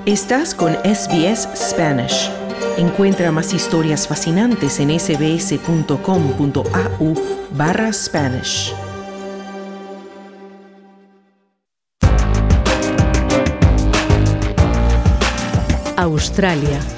Estás con SBS Spanish. Encuentra más historias fascinantes en sbs.com.au/Spanish. Australia.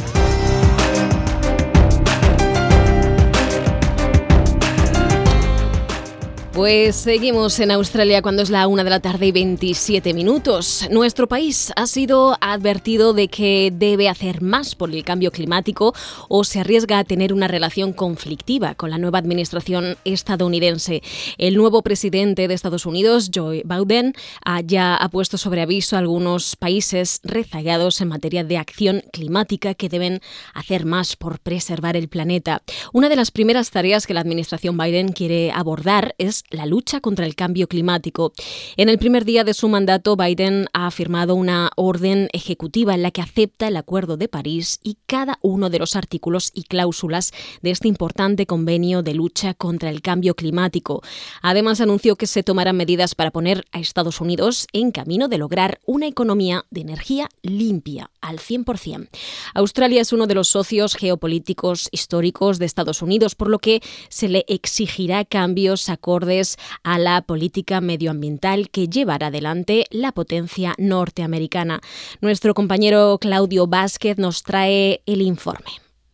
Pues seguimos en Australia cuando es la 1:27 p.m. Nuestro país ha sido advertido de que debe hacer más por el cambio climático o se arriesga a tener una relación conflictiva con la nueva administración estadounidense. El nuevo presidente de Estados Unidos, Joe Biden, ya ha puesto sobre aviso a algunos países rezagados en materia de acción climática que deben hacer más por preservar el planeta. Una de las primeras tareas que la administración Biden quiere abordar es la lucha contra el cambio climático. En el primer día de su mandato, Biden ha firmado una orden ejecutiva en la que acepta el Acuerdo de París y cada uno de los artículos y cláusulas de este importante convenio de lucha contra el cambio climático. Además, anunció que se tomarán medidas para poner a Estados Unidos en camino de lograr una economía de energía limpia al 100%. Australia es uno de los socios geopolíticos históricos de Estados Unidos, por lo que se le exigirá cambios acordes a la política medioambiental que llevará adelante la potencia norteamericana. Nuestro compañero Claudio Vázquez nos trae el informe.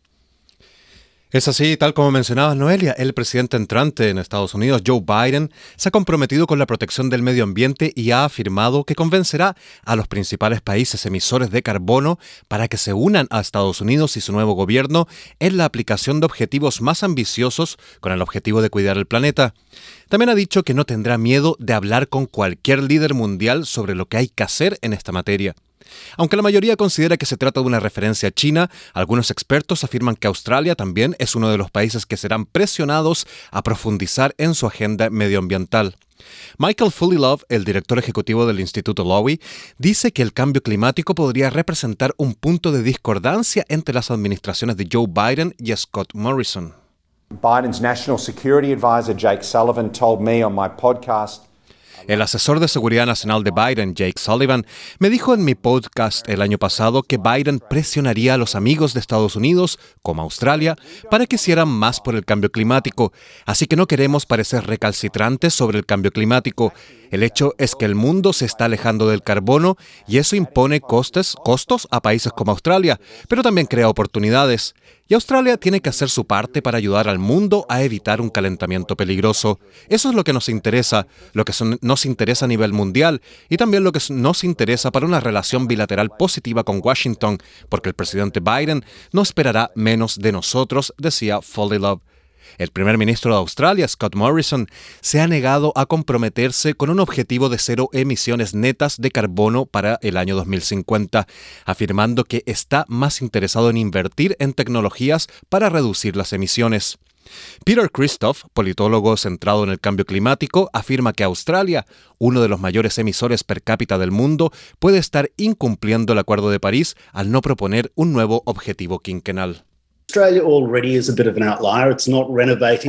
Es así, tal como mencionabas, Noelia, el presidente entrante en Estados Unidos, Joe Biden, se ha comprometido con la protección del medio ambiente y ha afirmado que convencerá a los principales países emisores de carbono para que se unan a Estados Unidos y su nuevo gobierno en la aplicación de objetivos más ambiciosos con el objetivo de cuidar el planeta. También ha dicho que no tendrá miedo de hablar con cualquier líder mundial sobre lo que hay que hacer en esta materia. Aunque la mayoría considera que se trata de una referencia a China, algunos expertos afirman que Australia también es uno de los países que serán presionados a profundizar en su agenda medioambiental. Michael Fulilove, el director ejecutivo del Instituto Lowy, dice que el cambio climático podría representar un punto de discordancia entre las administraciones de Joe Biden y Scott Morrison. Biden's National Security Advisor Jake Sullivan told me on my podcast. El asesor de seguridad nacional de Biden, Jake Sullivan, me dijo en mi podcast el año pasado que Biden presionaría a los amigos de Estados Unidos, como Australia, para que hicieran más por el cambio climático. Así que no queremos parecer recalcitrantes sobre el cambio climático. El hecho es que el mundo se está alejando del carbono y eso impone costos a países como Australia, pero también crea oportunidades. Y Australia tiene que hacer su parte para ayudar al mundo a evitar un calentamiento peligroso. Eso es lo que nos interesa, nos interesa a nivel mundial y también lo que nos interesa para una relación bilateral positiva con Washington, porque el presidente Biden no esperará menos de nosotros, decía Fulilove. El primer ministro de Australia, Scott Morrison, se ha negado a comprometerse con un objetivo de cero emisiones netas de carbono para el año 2050, afirmando que está más interesado en invertir en tecnologías para reducir las emisiones. Peter Christoph, politólogo centrado en el cambio climático, afirma que Australia, uno de los mayores emisores per cápita del mundo, puede estar incumpliendo el Acuerdo de París al no proponer un nuevo objetivo quinquenal. Australia already is a bit of an outlier. It's not renovating,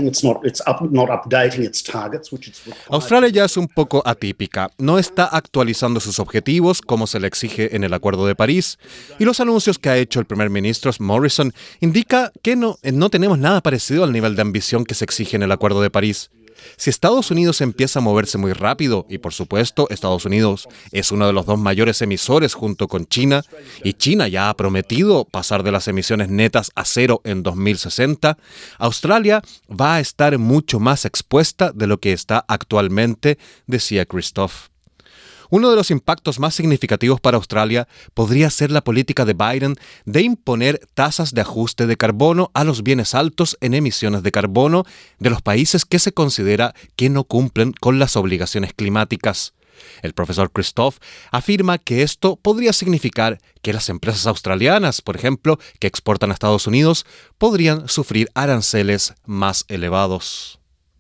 not updating its targets, which is required. Australia ya es un poco atípica. No está actualizando sus objetivos como se le exige en el Acuerdo de París. Y los anuncios que ha hecho el primer ministro Morrison indica que no tenemos nada parecido al nivel de ambición que se exige en el Acuerdo de París. Si Estados Unidos empieza a moverse muy rápido, y por supuesto Estados Unidos es uno de los dos mayores emisores junto con China, y China ya ha prometido pasar de las emisiones netas a cero en 2060, Australia va a estar mucho más expuesta de lo que está actualmente, decía Christoph. Uno de los impactos más significativos para Australia podría ser la política de Biden de imponer tasas de ajuste de carbono a los bienes altos en emisiones de carbono de los países que se considera que no cumplen con las obligaciones climáticas. El profesor Christoph afirma que esto podría significar que las empresas australianas, por ejemplo, que exportan a Estados Unidos, podrían sufrir aranceles más elevados.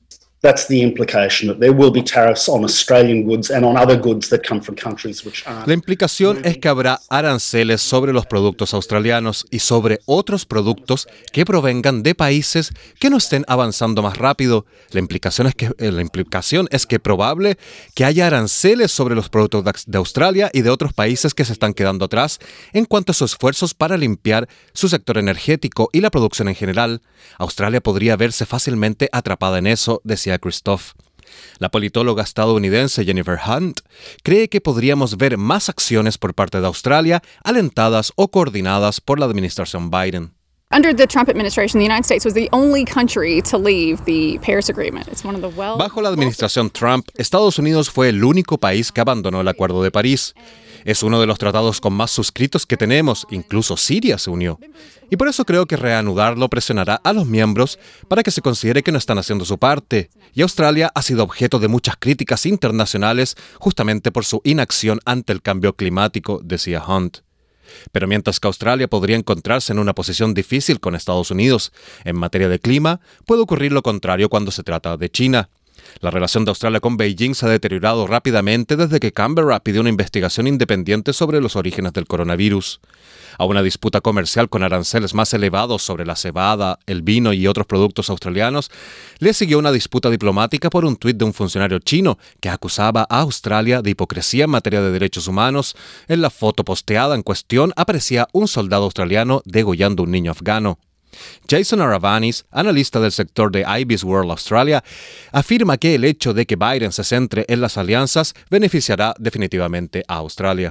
That's the implication, that there will be tariffs on Australian goods and on other goods that come from countries which aren't. La implicación es que habrá aranceles sobre los productos australianos y sobre otros productos que provengan de países que no estén avanzando más rápido. La implicación es que es probable que haya aranceles sobre los productos de Australia y de otros países que se están quedando atrás en cuanto a sus esfuerzos para limpiar su sector energético y la producción en general. Australia podría verse fácilmente atrapada en eso, decía Christoph. La politóloga estadounidense Jennifer Hunt cree que podríamos ver más acciones por parte de Australia alentadas o coordinadas por la administración Biden. Under the Trump administration, the United States was the only country to leave the Paris Agreement. It's one of the Bajo la administración Trump, Estados Unidos fue el único país que abandonó el Acuerdo de París. Es uno de los tratados con más suscritos que tenemos, incluso Siria se unió. Y por eso creo que reanudarlo presionará a los miembros para que se considere que no están haciendo su parte. Y Australia ha sido objeto de muchas críticas internacionales justamente por su inacción ante el cambio climático, decía Hunt. Pero mientras que Australia podría encontrarse en una posición difícil con Estados Unidos en materia de clima, puede ocurrir lo contrario cuando se trata de China. La relación de Australia con Beijing se ha deteriorado rápidamente desde que Canberra pidió una investigación independiente sobre los orígenes del coronavirus. A una disputa comercial con aranceles más elevados sobre la cebada, el vino y otros productos australianos, le siguió una disputa diplomática por un tuit de un funcionario chino que acusaba a Australia de hipocresía en materia de derechos humanos. En la foto posteada en cuestión aparecía un soldado australiano degollando a un niño afgano. Jason Aravanis, analista del sector de IBIS World Australia, afirma que el hecho de que Biden se centre en las alianzas beneficiará definitivamente a Australia.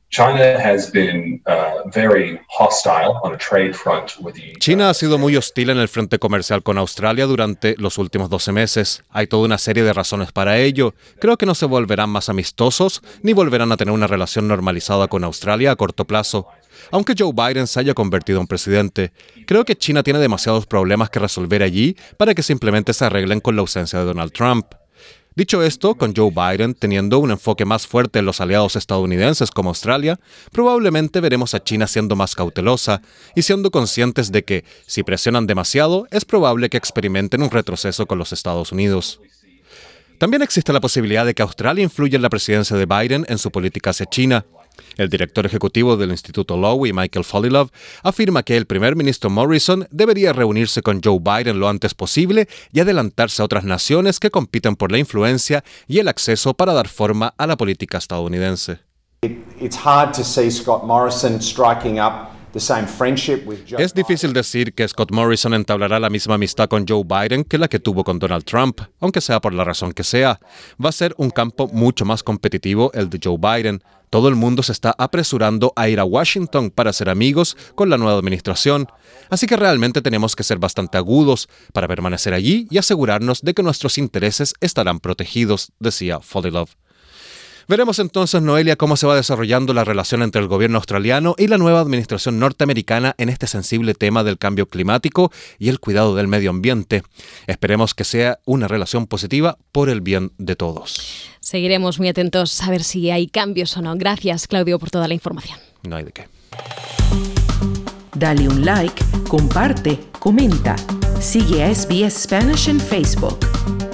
China ha sido muy hostil en el frente comercial con Australia durante los últimos 12 meses. Hay toda una serie de razones para ello. Creo que no se volverán más amistosos ni volverán a tener una relación normalizada con Australia a corto plazo. Aunque Joe Biden se haya convertido en presidente, creo que China tiene demasiados problemas que resolver allí para que simplemente se arreglen con la ausencia de Donald Trump. Dicho esto, con Joe Biden teniendo un enfoque más fuerte en los aliados estadounidenses como Australia, probablemente veremos a China siendo más cautelosa y siendo conscientes de que, si presionan demasiado, es probable que experimenten un retroceso con los Estados Unidos. También existe la posibilidad de que Australia influya en la presidencia de Biden en su política hacia China. El director ejecutivo del Instituto Lowy, Michael Folilov, afirma que el primer ministro Morrison debería reunirse con Joe Biden lo antes posible y adelantarse a otras naciones que compiten por la influencia y el acceso para dar forma a la política estadounidense. It's hard to see Scott Morrison striking up Es difícil decir que Scott Morrison entablará la misma amistad con Joe Biden que la que tuvo con Donald Trump, aunque sea por la razón que sea. Va a ser un campo mucho más competitivo el de Joe Biden. Todo el mundo se está apresurando a ir a Washington para ser amigos con la nueva administración. Así que realmente tenemos que ser bastante agudos para permanecer allí y asegurarnos de que nuestros intereses estarán protegidos, decía Folilov. Veremos entonces, Noelia, cómo se va desarrollando la relación entre el gobierno australiano y la nueva administración norteamericana en este sensible tema del cambio climático y el cuidado del medio ambiente. Esperemos que sea una relación positiva por el bien de todos. Seguiremos muy atentos a ver si hay cambios o no. Gracias, Claudio, por toda la información. No hay de qué. Dale un like, comparte, comenta. Sigue a SBS Spanish en Facebook.